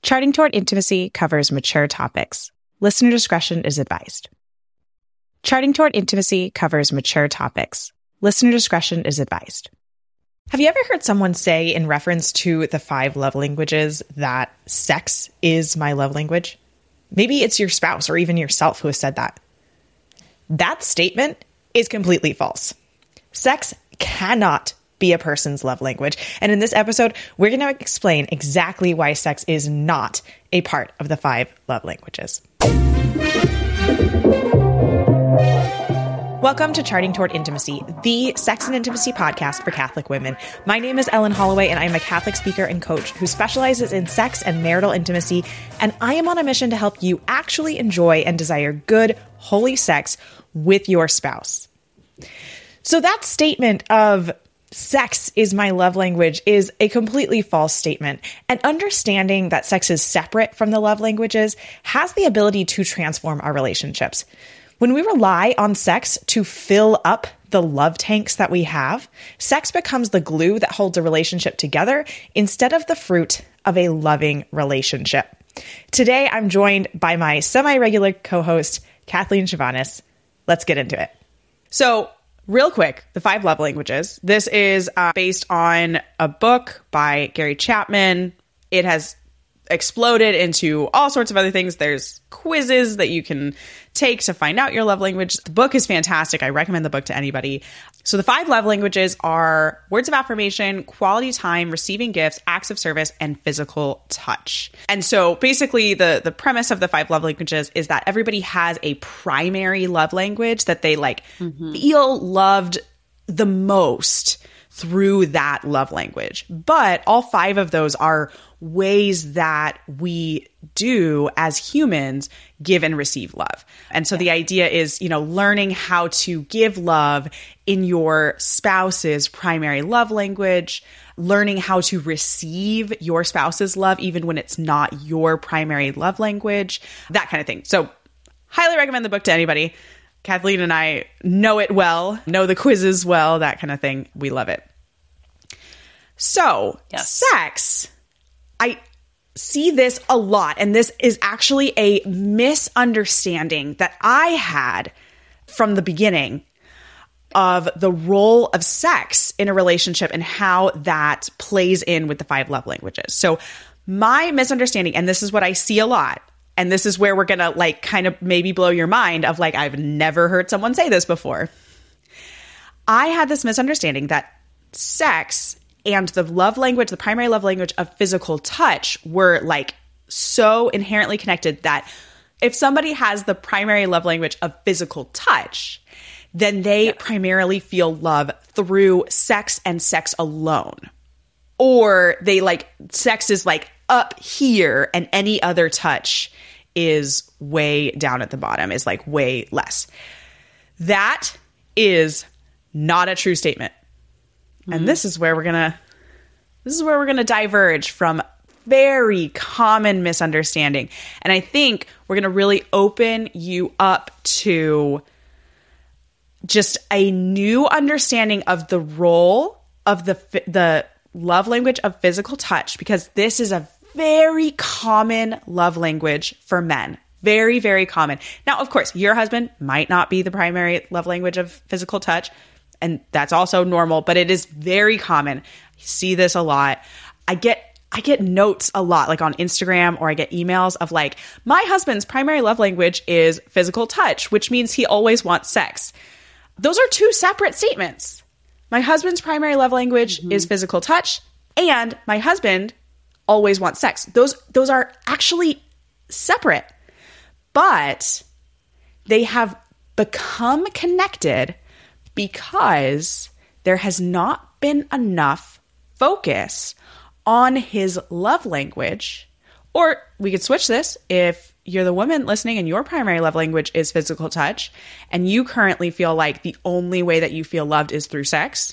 Charting Toward Intimacy covers mature topics. Listener discretion is advised. Charting Toward Intimacy covers mature topics. Listener discretion is advised. Have you ever heard someone say in reference to the 5 love languages that sex is my love language? Maybe it's your spouse or even yourself who has said that. That statement is completely false. Sex cannot be a person's love language. And in this episode, we're going to explain exactly why sex is not a part of the 5 love languages. Welcome to Charting Toward Intimacy, the sex and intimacy podcast for Catholic women. My name is Ellen Holloway, and I'm a Catholic speaker and coach who specializes in sex and marital intimacy, and I am on a mission to help you actually enjoy and desire good, holy sex with your spouse. So that statement of sex is my love language is a completely false statement. And understanding that sex is separate from the love languages has the ability to transform our relationships. When we rely on sex to fill up the love tanks that we have, sex becomes the glue that holds a relationship together instead of the fruit of a loving relationship. Today, I'm joined by my semi-regular co-host, Kathleen Chavanis. Let's get into it. So, real quick, the 5 love languages. This is based on a book by Gary Chapman. It has exploded into all sorts of other things. There's quizzes that you can take to find out your love language. The book is fantastic. I recommend the book to anybody. So the 5 love languages are words of affirmation, quality time, receiving gifts, acts of service, and physical touch. And so basically the premise of the 5 love languages is that everybody has a primary love language that they feel loved the most through that love language. But all 5 of those are ways that we do as humans give and receive love. And so the idea is, learning how to give love in your spouse's primary love language, learning how to receive your spouse's love, even when it's not your primary love language, that kind of thing. So highly recommend the book to anybody. Kathleen and I know it well, know the quizzes well, that kind of thing. We love it. So, Sex, I see this a lot, and this is actually a misunderstanding that I had from the beginning of the role of sex in a relationship and how that plays in with the 5 love languages. So my misunderstanding, and this is what I see a lot, and this is where we're going to kind of maybe blow your mind of I've never heard someone say this before. I had this misunderstanding that sex and the love language, the primary love language of physical touch were so inherently connected that if somebody has the primary love language of physical touch, then they primarily feel love through sex and sex alone. Or they sex is up here and any other touch is way down at the bottom, is way less. That is not a true statement. And this is where we're gonna diverge from very common misunderstanding. And I think we're gonna really open you up to just a new understanding of the role of the love language of physical touch, because this is a very common love language for men. Very, very common. Now, of course, your husband might not be the primary love language of physical touch, and that's also normal, but it is very common. I see this a lot. I get notes a lot, on Instagram, or I get emails of my husband's primary love language is physical touch, which means he always wants sex. Those are 2 separate statements. My husband's primary love language is physical touch, and my husband always wants sex. Those are actually separate, but they have become connected because there has not been enough focus on his love language. Or we could switch this. If you're the woman listening and your primary love language is physical touch, and you currently feel like the only way that you feel loved is through sex,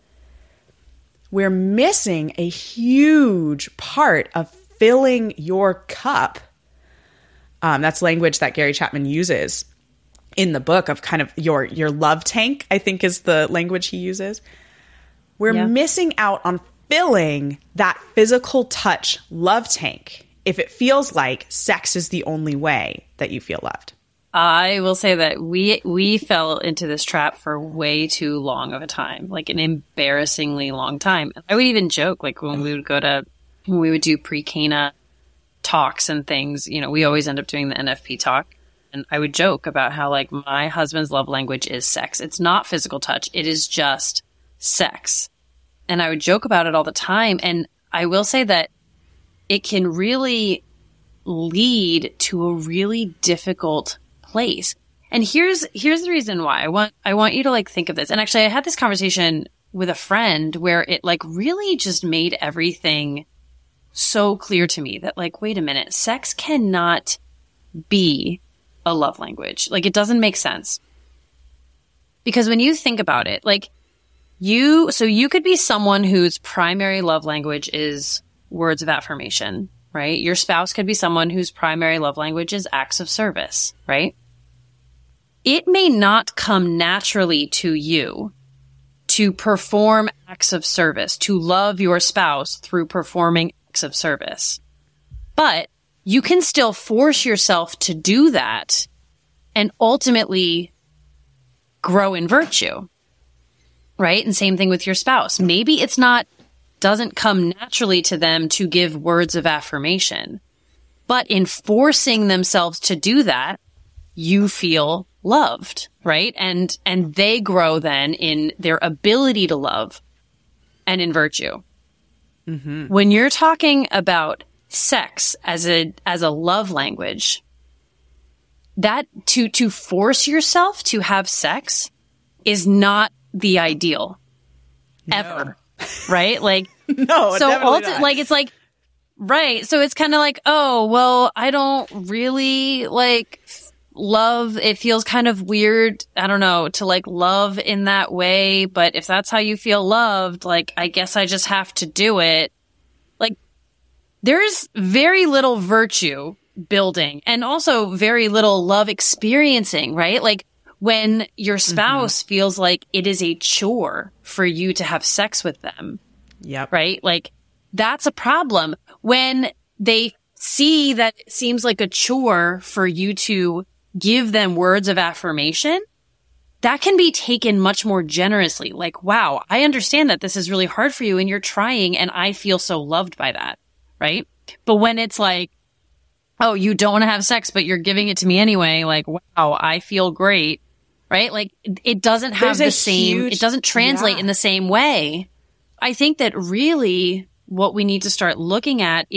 we're missing a huge part of filling your cup. That's language that Gary Chapman uses in the book of kind of your love tank, I think is the language he uses. We're missing out on filling that physical touch love tank if it feels like sex is the only way that you feel loved? I will say that we fell into this trap for way too long of a time, like an embarrassingly long time. I would even joke, like when we would do pre-Cana talks and things, you know, we always end up doing the NFP talk. And I would joke about how, like, my husband's love language is sex. It's not physical touch. It is just sex. And I would joke about it all the time. And I will say that it can really lead to a really difficult place. And here's the reason why. I want you to, like, think of this. And actually, I had this conversation with a friend where it, like, really just made everything so clear to me that, like, wait a minute, sex cannot be a love language. Like, it doesn't make sense. Because when you think about it, like, you could be someone whose primary love language is words of affirmation, right? Your spouse could be someone whose primary love language is acts of service, right? It may not come naturally to you to perform acts of service, to love your spouse through performing acts of service. But you can still force yourself to do that and ultimately grow in virtue, right? And same thing with your spouse. Maybe doesn't come naturally to them to give words of affirmation, but in forcing themselves to do that, you feel loved, right? And they grow then in their ability to love and in virtue. Mm-hmm. When you're talking about sex as a love language, that to force yourself to have sex is not the ideal ever, right? Like, no, so not. It's like, right. So it's kind of like, oh, well, I don't really like love. It feels kind of weird. I don't know, to like love in that way. But if that's how you feel loved, like, I guess I just have to do it. Like, there's very little virtue building and also very little love experiencing, right? Like, when your spouse feels like it is a chore for you to have sex with them. Yep. Right? Like, that's a problem. When they see that it seems like a chore for you to give them words of affirmation, that can be taken much more generously. Like, wow, I understand that this is really hard for you and you're trying and I feel so loved by that. Right? But when it's like, oh, you don't want to have sex, but you're giving it to me anyway. Like, wow, I feel great. Right? Like, it doesn't have the same, it doesn't translate in the same way. I think that really what we need to start looking at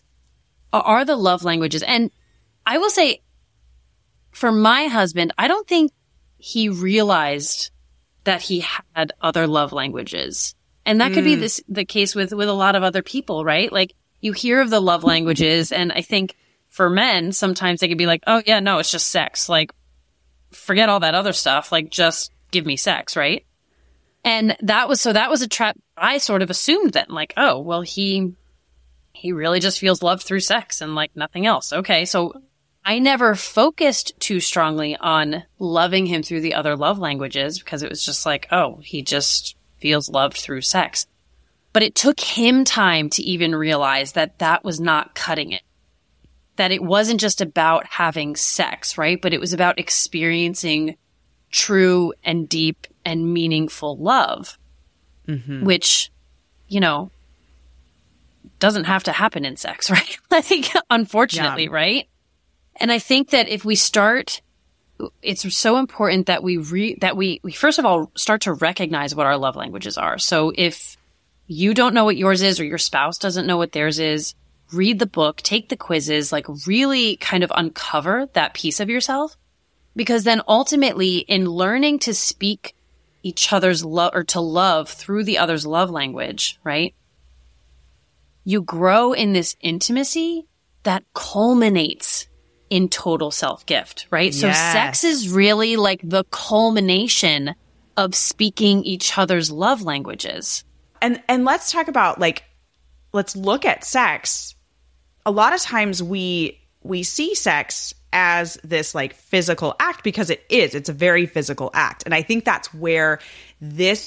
are the love languages. And I will say, for my husband, I don't think he realized that he had other love languages. And that could be the case with a lot of other people, right? Like, you hear of the love languages, and I think for men, sometimes they could be like, oh yeah, no, it's just sex. Like, forget all that other stuff. Like, just give me sex, right? And that was a trap I sort of assumed then, like, oh, well, he really just feels loved through sex and like nothing else. Okay. So I never focused too strongly on loving him through the other love languages because it was just like, oh, he just feels loved through sex. But it took him time to even realize that that was not cutting it. That it wasn't just about having sex, right? But it was about experiencing true and deep and meaningful love, which, you know, doesn't have to happen in sex, right? I think, unfortunately, right? And I think that if we start, it's so important that we first of all start to recognize what our love languages are. So if you don't know what yours is or your spouse doesn't know what theirs is, read the book, take the quizzes, like really kind of uncover that piece of yourself. Because then ultimately in learning to speak each other's love or to love through the other's love language, right? You grow in this intimacy that culminates in total self-gift, right? So sex is really like the culmination of speaking each other's love languages. And let's talk about, like, let's look at sex. A lot of times we see sex as this like physical act because it's a very physical act. And I think that's where this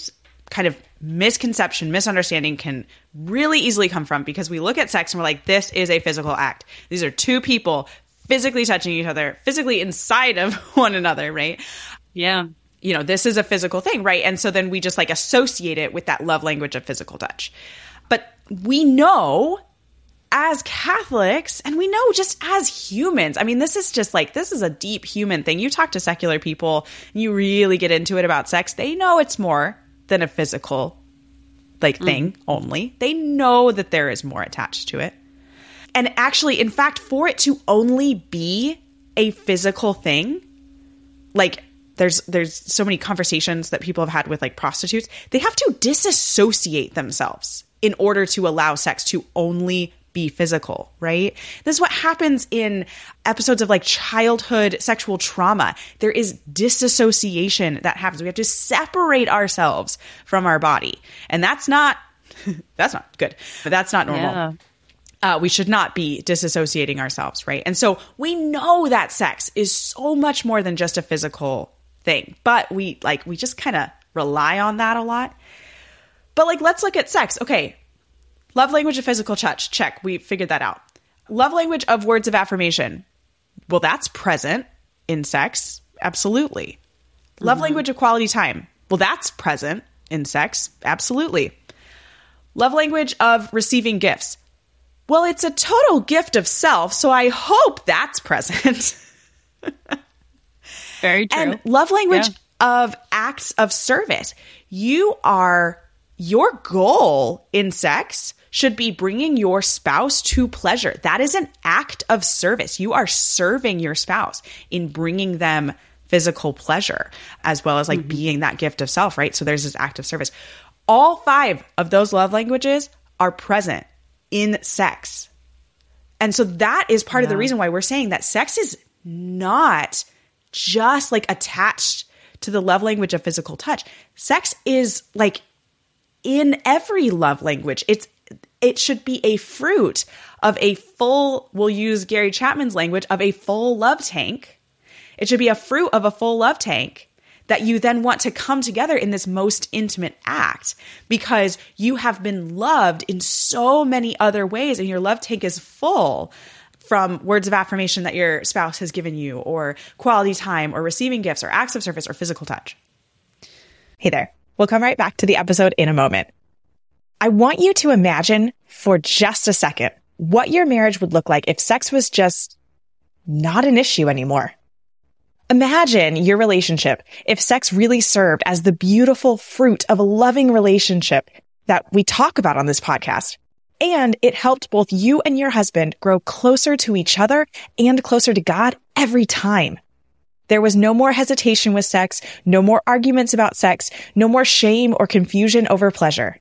kind of misconception, misunderstanding can really easily come from, because we look at sex and we're like, this is a physical act. These are two people physically touching each other, physically inside of one another, right? Yeah. You know, this is a physical thing, right? And so then we just like associate it with that love language of physical touch. But we know as Catholics, and we know just as humans, I mean, this is a deep human thing. You talk to secular people, and you really get into it about sex, they know it's more than a physical thing only. They know that there is more attached to it. And actually, in fact, for it to only be a physical thing, like there's so many conversations that people have had with like prostitutes, they have to disassociate themselves in order to allow sex to only be physical, right? This is what happens in episodes of like childhood sexual trauma. There is disassociation that happens. We have to separate ourselves from our body. And that's not good. That's not normal. Yeah. We should not be disassociating ourselves, right? And so we know that sex is so much more than just a physical thing, but we just kind of rely on that a lot. But like, let's look at sex. Okay. Love language of physical touch. Check. We figured that out. Love language of words of affirmation. Well, that's present in sex. Absolutely. Love language of quality time. Well, that's present in sex. Absolutely. Love language of receiving gifts. Well, it's a total gift of self, so I hope that's present. Very true. And love language of acts of service. Your goal in sex should be bringing your spouse to pleasure. That is an act of service. You are serving your spouse in bringing them physical pleasure, as well as like being that gift of self, right? So there's this act of service. All 5 of those love languages are present in sex. And so that is part of the reason why we're saying that sex is not just like attached to the love language of physical touch. Sex is like in every love language. It should be a fruit of a full, we'll use Gary Chapman's language, of a full love tank. It should be a fruit of a full love tank that you then want to come together in this most intimate act, because you have been loved in so many other ways and your love tank is full from words of affirmation that your spouse has given you, or quality time, or receiving gifts, or acts of service, or physical touch. Hey there. We'll come right back to the episode in a moment. I want you to imagine for just a second what your marriage would look like if sex was just not an issue anymore. Imagine your relationship if sex really served as the beautiful fruit of a loving relationship that we talk about on this podcast, and it helped both you and your husband grow closer to each other and closer to God every time. There was no more hesitation with sex, no more arguments about sex, no more shame or confusion over pleasure.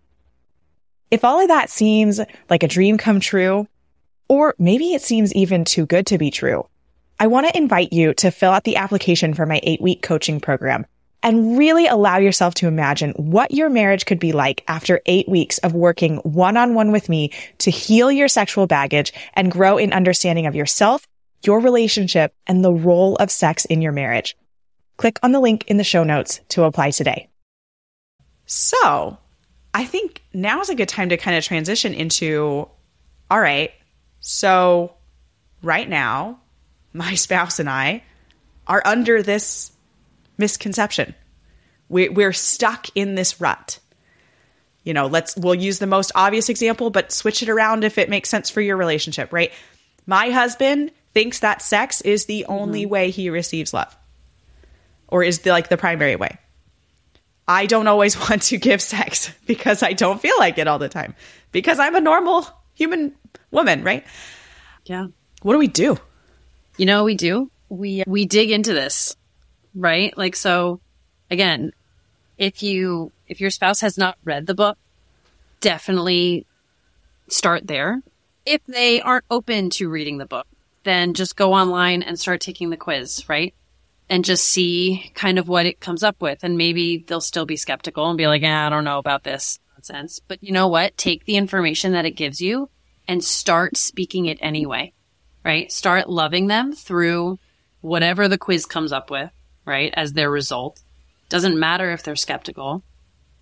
If all of that seems like a dream come true, or maybe it seems even too good to be true, I want to invite you to fill out the application for my 8-week coaching program and really allow yourself to imagine what your marriage could be like after 8 weeks of working one-on-one with me to heal your sexual baggage and grow in understanding of yourself, your relationship, and the role of sex in your marriage. Click on the link in the show notes to apply today. So, I think now is a good time to kind of transition into, all right, so right now, my spouse and I are under this misconception. We're stuck in this rut. You know, we'll use the most obvious example, but switch it around if it makes sense for your relationship, right? My husband thinks that sex is the only way he receives love, or is the primary way. I don't always want to give sex because I don't feel like it all the time, because I'm a normal human woman, right? Yeah. What do we do? You know what we do? We dig into this, right? Like, so again, if your spouse has not read the book, definitely start there. If they aren't open to reading the book, then just go online and start taking the quiz, right? And just see kind of what it comes up with. And maybe they'll still be skeptical and be like, I don't know about this nonsense. But you know what? Take the information that it gives you and start speaking it anyway, right? Start loving them through whatever the quiz comes up with, right? As their result. Doesn't matter if they're skeptical.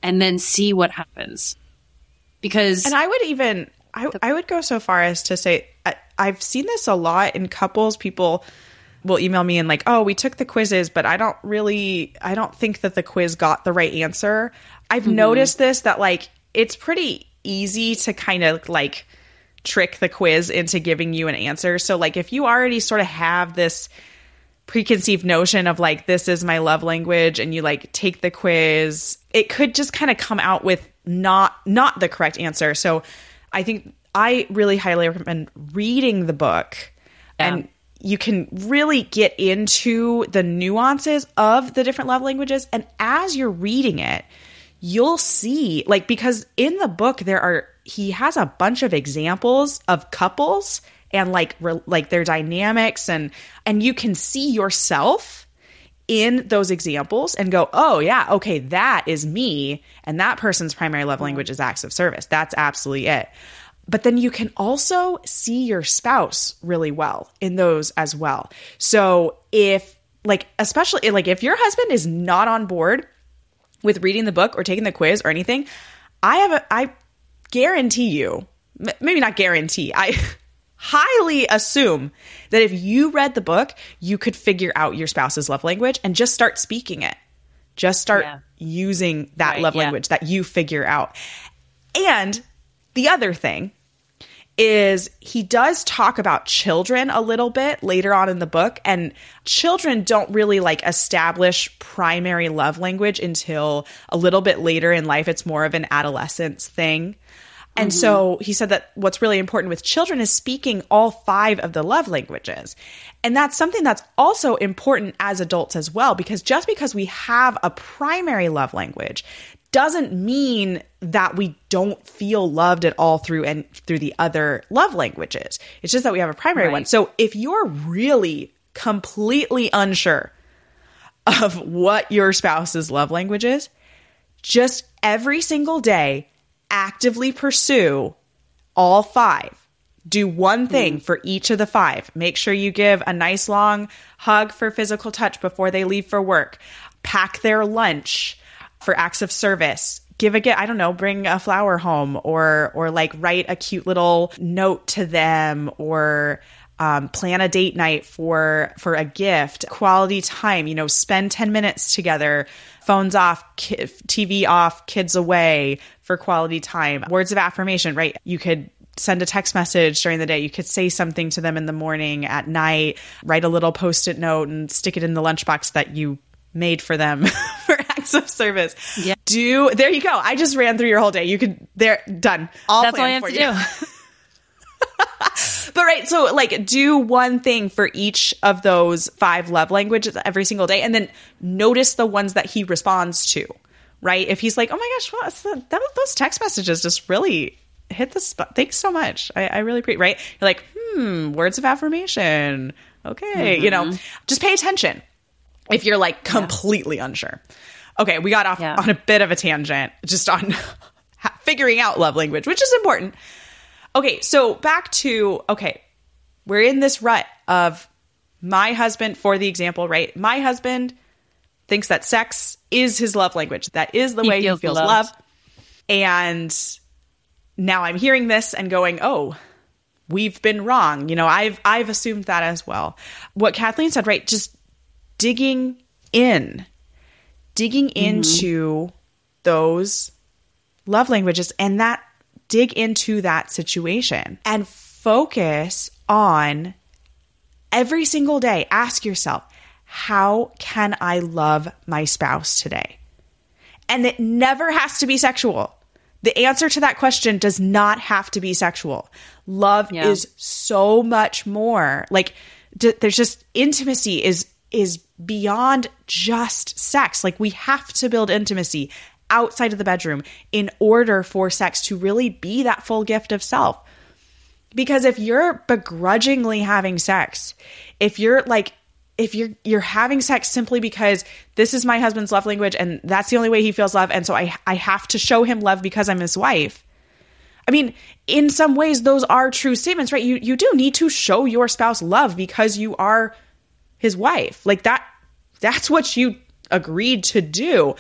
and then see what happens. Because And I would even, I would go so far as to say, I've seen this a lot in couples. People will email me and like, oh, we took the quizzes, but I don't think that the quiz got the right answer. I've noticed this, that like, it's pretty easy to kind of like trick the quiz into giving you an answer. So like, if you already sort of have this preconceived notion of like, this is my love language, and you like take the quiz, it could just kind of come out with not the correct answer. So I think I really highly recommend reading the book, and you can really get into the nuances of the different love languages. And as you're reading it, you'll see, like, because in the book he has a bunch of examples of couples and like their dynamics, and you can see yourself in those examples and go, oh yeah, okay, that is me, and that person's primary love language is acts of service. That's absolutely it. But then you can also see your spouse really well in those as well. So if like, especially like if your husband is not on board with reading the book or taking the quiz or anything, I guarantee you, maybe not guarantee, I highly assume that if you read the book, you could figure out your spouse's love language and just start speaking it. Just start using that love language that you figure out. And the other thing is he does talk about children a little bit later on in the book, and children don't really like establish primary love language until a little bit later in life. It's more of an adolescence thing. And so he said that what's really important with children is speaking all 5 of the love languages. And that's something that's also important as adults as well, because just because we have a primary love language doesn't mean that we don't feel loved at all through the other love languages. It's just that we have a primary one. So if you're really completely unsure of what your spouse's love language is, just every single day, actively pursue all 5. Do one thing for each of the 5. Make sure you give a nice long hug for physical touch before they leave for work. Pack their lunch for acts of service. Give a gift, I don't know, bring a flower home, or like write a cute little note to them, or plan a date night for a gift. Quality time, spend 10 minutes together, phones off, TV off, kids away for quality time. Words of affirmation, right? You could send a text message during the day. You could say something to them in the morning, at night, write a little Post-it note and stick it in the lunchbox that you made for them for acts of service. Yeah. There you go. I just ran through your whole day. Done. That's all you have to do. But right, so like do one thing for each of those 5 love languages every single day, and then notice the ones that he responds to, right? If he's like, oh my gosh, those text messages just really hit the spot. Thanks so much. I really appreciate, right? You're like, words of affirmation. Okay. Just pay attention if you're like completely unsure. Okay. We got off on a bit of a tangent just on figuring out love language, which is important. Okay, so back to, we're in this rut of my husband, for the example, right? My husband thinks that sex is his love language. That is the way he feels love. And now I'm hearing this and going, oh, we've been wrong. I've assumed that as well. What Kathleen said, right? Just digging into those love languages, and dig into that situation and focus on every single day. Ask yourself, how can I love my spouse today? And it never has to be sexual. The answer to that question does not have to be sexual. Love is so much more. Like there's just intimacy is beyond just sex. Like we have to build intimacy outside of the bedroom in order for sex to really be that full gift of self. Because if you're begrudgingly having sex, if you're having sex simply because this is my husband's love language and that's the only way he feels love, and so I have to show him love because I'm his wife. I mean, in some ways those are true statements, right? You do need to show your spouse love because you are his wife. Like that's what you agreed to do.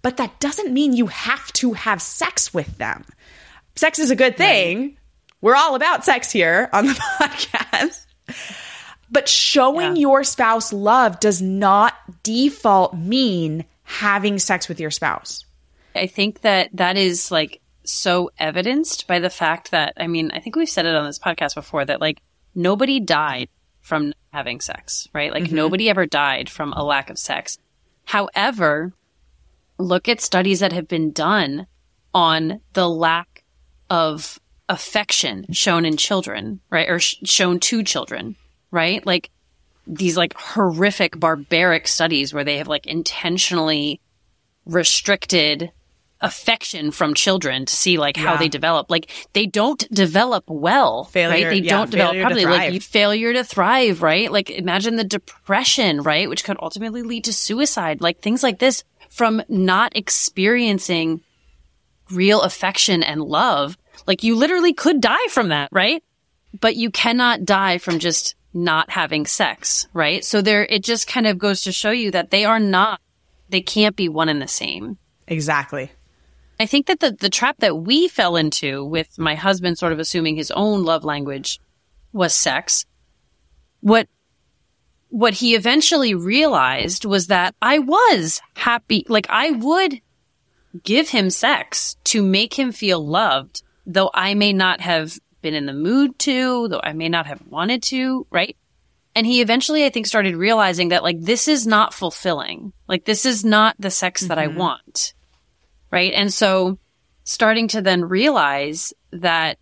but that doesn't mean you have to have sex with them. Sex is a good thing. Right. We're all about sex here on the podcast. But showing your spouse love does not default mean having sex with your spouse. I think that is like so evidenced by the fact that, I mean, I think we've said it on this podcast before that like nobody died from having sex, right? Like nobody ever died from a lack of sex. However, look at studies that have been done on the lack of affection shown in children, right? Or shown to children, right? Like these like horrific, barbaric studies where they have like intentionally restricted affection from children to see like how they develop. Like they don't develop well, right? They don't develop properly. Like failure to thrive, right? Like imagine the depression, right? Which could ultimately lead to suicide, like things like this from not experiencing real affection and love. Like you literally could die from that, right? But you cannot die from just not having sex, right? So it just kind of goes to show you that they can't be one and the same. Exactly. I think that the trap that we fell into with my husband sort of assuming his own love language was sex. What he eventually realized was that I was happy. Like I would give him sex to make him feel loved, though I may not have been in the mood to, though I may not have wanted to, right? And he eventually, I think, started realizing that like, this is not fulfilling. Like this is not the sex that I want. Right. And so starting to then realize that,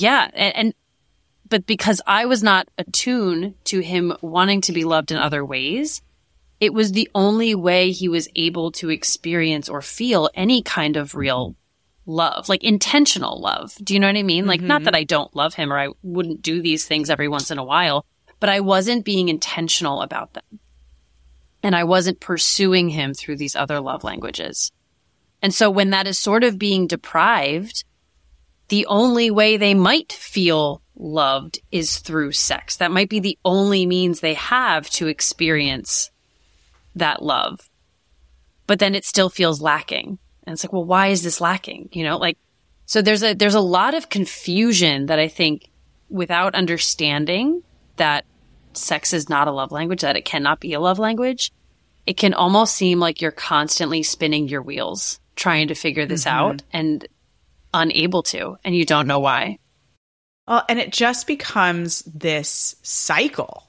but because I was not attuned to him wanting to be loved in other ways, it was the only way he was able to experience or feel any kind of real love, like intentional love. Do you know what I mean? Like, not that I don't love him or I wouldn't do these things every once in a while, but I wasn't being intentional about them. And I wasn't pursuing him through these other love languages. And so when that is sort of being deprived, the only way they might feel loved is through sex. That might be the only means they have to experience that love. But then it still feels lacking. And it's like, well, why is this lacking? You know, like, so there's a lot of confusion that I think without understanding that sex is not a love language, that it cannot be a love language, it can almost seem like you're constantly spinning your wheels trying to figure this out and unable to, and you don't know why. Well, and it just becomes this cycle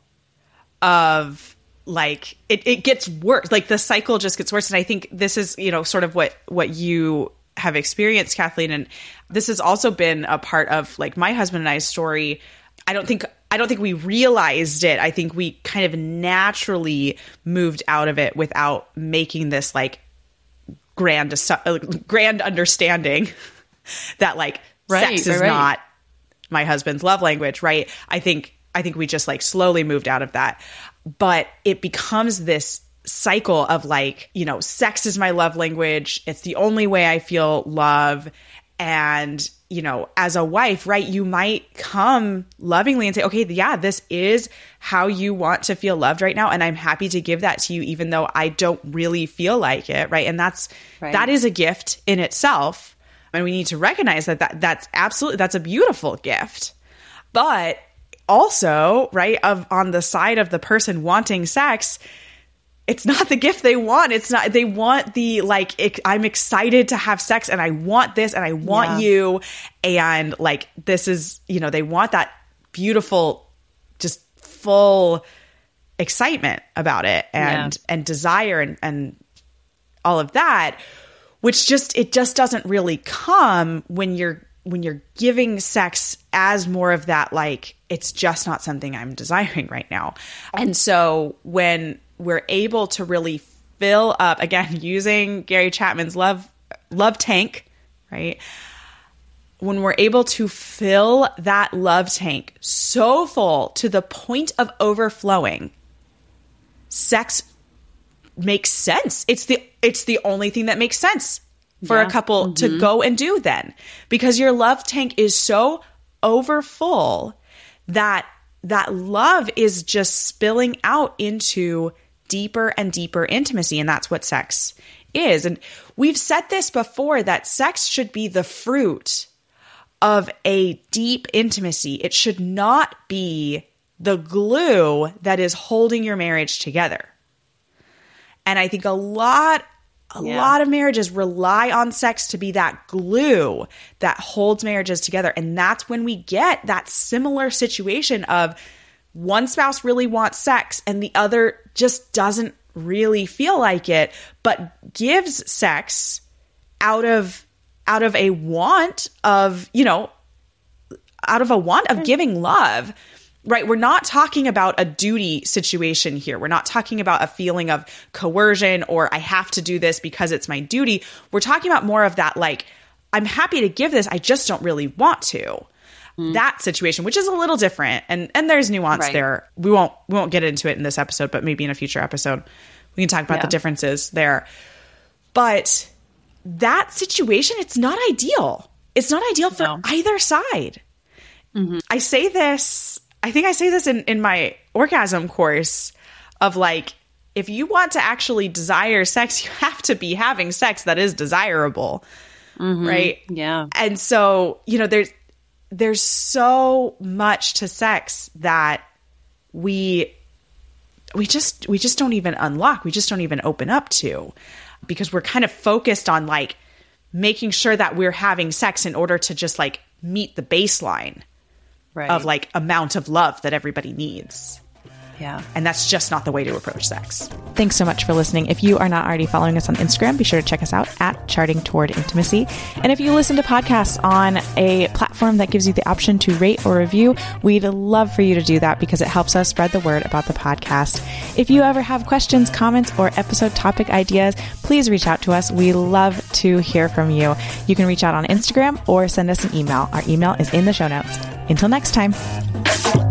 of like, it gets worse. Like the cycle just gets worse. And I think this is, you know, sort of what you have experienced, Kathleen. And this has also been a part of like my husband and I's story. I don't think we realized it. I think we kind of naturally moved out of it without making this like grand understanding that like sex is not my husband's love language, right? I think we just like slowly moved out of that. But it becomes this cycle of like, you know, sex is my love language. It's the only way I feel love. And, you know, as a wife, right, you might come lovingly and say, okay, yeah, this is how you want to feel loved right now. And I'm happy to give that to you, even though I don't really feel like it. Right. And that is a gift in itself. And we need to recognize that's a beautiful gift. But also, right, on the side of the person wanting sex, it's not the gift they want. It's not, they want the like, I'm excited to have sex and I want this and I want you. And like, this is, you know, they want that beautiful, just full excitement about it and desire and all of that, which it just doesn't really come when you're giving sex as more of that, like, it's just not something I'm desiring right now. And so when we're able to really fill up, again, using Gary Chapman's love tank, right? When we're able to fill that love tank so full to the point of overflowing, sex makes sense. It's the only thing that makes sense for a couple to go and do then, because your love tank is so overfull that love is just spilling out into deeper and deeper intimacy. And that's what sex is. And we've said this before, that sex should be the fruit of a deep intimacy. It should not be the glue that is holding your marriage together. And I think a lot of marriages rely on sex to be that glue that holds marriages together. And that's when we get that similar situation of one spouse really wants sex and the other just doesn't really feel like it, but gives sex out of a want of, giving love. Right. We're not talking about a duty situation here. We're not talking about a feeling of coercion or I have to do this because it's my duty. We're talking about more of that, like, I'm happy to give this, I just don't really want to. That situation, which is a little different. And there's nuance there. We won't get into it in this episode, but maybe in a future episode, we can talk about the differences there. But that situation, it's not ideal. It's not ideal for either side. Mm-hmm. I think I say this in my orgasm course of like, if you want to actually desire sex, you have to be having sex that is desirable. Mm-hmm. Right. Yeah. And so, there's so much to sex that we just don't even unlock. We just don't even open up to, because we're kind of focused on like making sure that we're having sex in order to just like meet the baseline of like amount of love that everybody needs. Yeah. And that's just not the way to approach sex. Thanks so much for listening. If you are not already following us on Instagram, be sure to check us out at Charting Toward Intimacy. And if you listen to podcasts on a platform that gives you the option to rate or review, we'd love for you to do that because it helps us spread the word about the podcast. If you ever have questions, comments, or episode topic ideas, please reach out to us. We love to hear from you. You can reach out on Instagram or send us an email. Our email is in the show notes. Until next time.